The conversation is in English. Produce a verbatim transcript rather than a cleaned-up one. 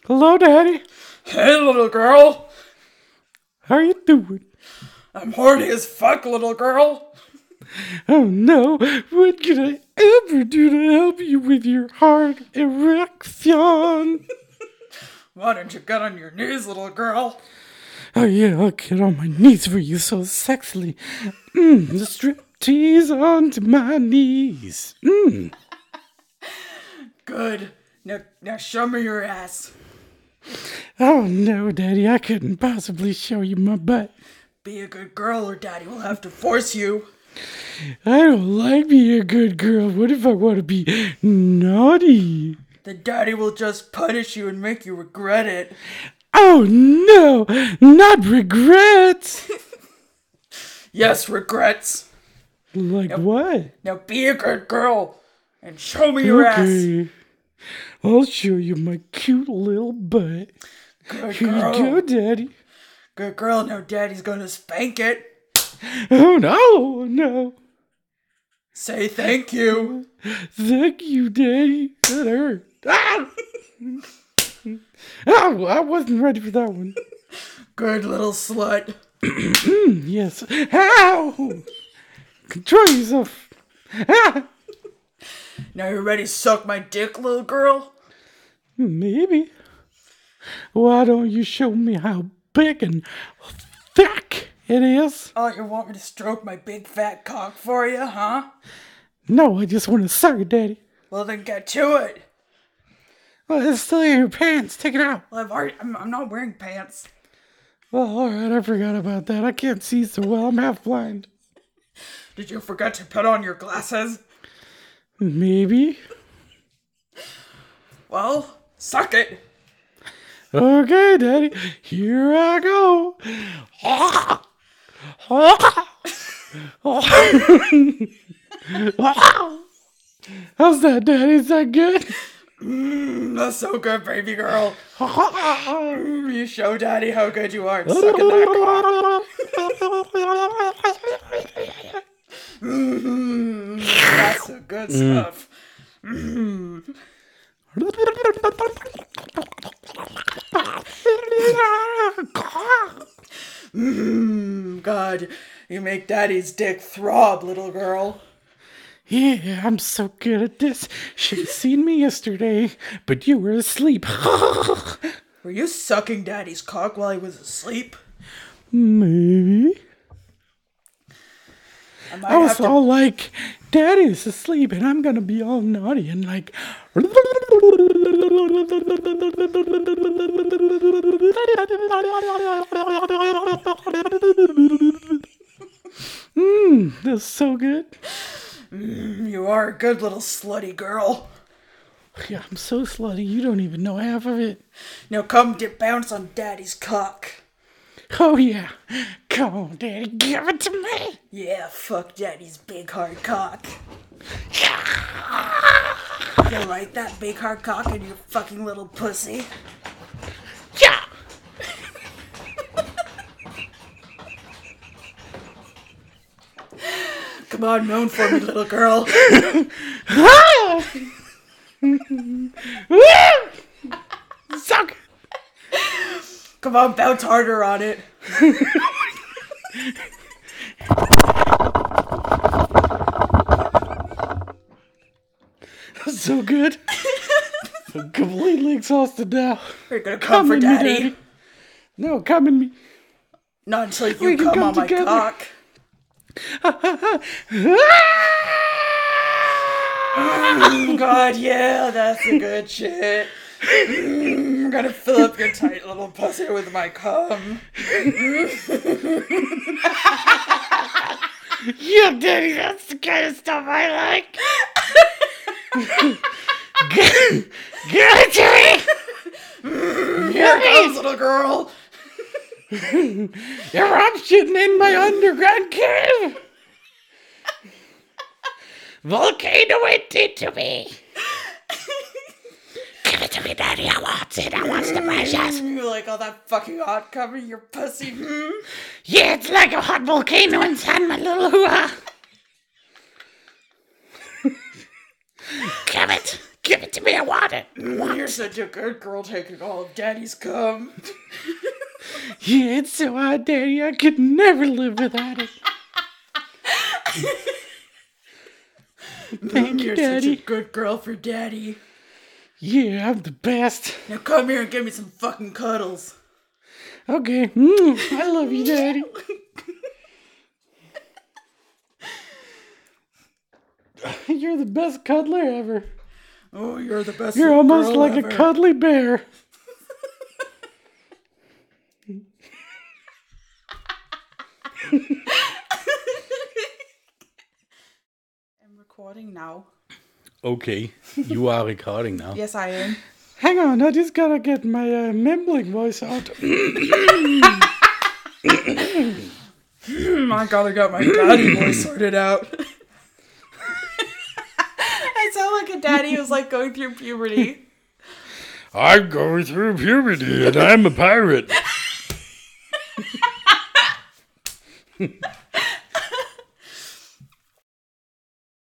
Hello, Daddy. Hey, little girl. How you doing? I'm horny as fuck, little girl. Oh no, what can I ever do to help you with your heart erection? Why don't you get on your knees, little girl? Oh yeah, I'll get on my knees for you so sexily. Mmm, the strip tease onto my knees. Mmm. Good. Now, now show me your ass. Oh no, Daddy, I couldn't possibly show you my butt. Be a good girl or Daddy will have to force you. I don't like being a good girl. What if I want to be naughty? Then Daddy will just punish you and make you regret it. Oh no, not regrets. Yes, regrets. Like Yep. what? Now be a good girl and show me your ass. Okay, I'll show you my cute little butt. Good Here girl. you go, Daddy. Good girl. Now Daddy's gonna spank it. Oh no, no. Say thank you. Thank you, Daddy. That hurt. Ah! Oh, I wasn't ready for that one. Good little slut. Yes. Ow! Control yourself. Ah! Now you ready to suck my dick, little girl? Maybe. Why don't you show me how big and thick it is? Oh, you want me to stroke my big fat cock for you, huh? No, I just want to suck it, Daddy. Well, then get to it. Well, it's still in your pants. Take it out. Well, I've already, I'm, I'm not wearing pants. Well, alright, I forgot about that. I can't see so well. I'm half blind. Did you forget to put on your glasses? Maybe. Well, suck it. Okay, Daddy. Here I go. How's that, Daddy? Is that good? Mmm, that's so good, baby girl. Mm, you show Daddy how good you are at sucking that cock. Mmm, that's the good stuff. Mmm. Mmm, God, you make Daddy's dick throb, little girl. Yeah, I'm so good at this. Should have seen me yesterday, but you were asleep. Were you sucking Daddy's cock while he was asleep? Maybe. I might I was have to... all like, Daddy's asleep, and I'm gonna be all naughty and like. Mmm, that's so good. Mm, you are a good little slutty girl. Yeah, I'm so slutty, you don't even know half of it. Now come dip bounce on Daddy's cock. Oh yeah, come on, Daddy, give it to me. Yeah, fuck Daddy's big hard cock. You like that big hard cock in your fucking little pussy? Yeah. Come on, moan for me, little girl. Suck. Come on, bounce harder on it. That's so good. I'm completely exhausted now. You're gonna come, for in Daddy. Me, Daddy. No, come in me. Not until you We can come, come on my together. cock. Mm, God, yeah, that's a good shit. Mm, I'm gonna fill up your tight little pussy with my cum. Yeah, Daddy, that's the kind of stuff I like. Give, give it to me. Here it comes, little girl. Eruption in my underground cave. Volcano it into me. Give it to me, Daddy. I want it. I want the precious. Mm, you like all that fucking hot cum in your pussy? Mm? Yeah, it's like a hot volcano inside my little hoo-ha. Give it. Give it to me, I want it. Mm, you're such a good girl taking all of Daddy's cum. Yeah, it's so hot, Daddy, I could never live without it. Thank you, You're Daddy. such a good girl for Daddy. Yeah, I'm the best. Now come here and give me some fucking cuddles. Okay, mm, I love you, Daddy. You're the best cuddler ever. Oh, you're the best You're almost girl like ever. a cuddly bear. I'm recording now. Okay, you are recording now. Yes, I am. Hang on, I just gotta get my uh, mumbling voice out. I gotta get my daddy voice sorted out. I sound like a daddy who's like going through puberty. I'm going through puberty and I'm a pirate.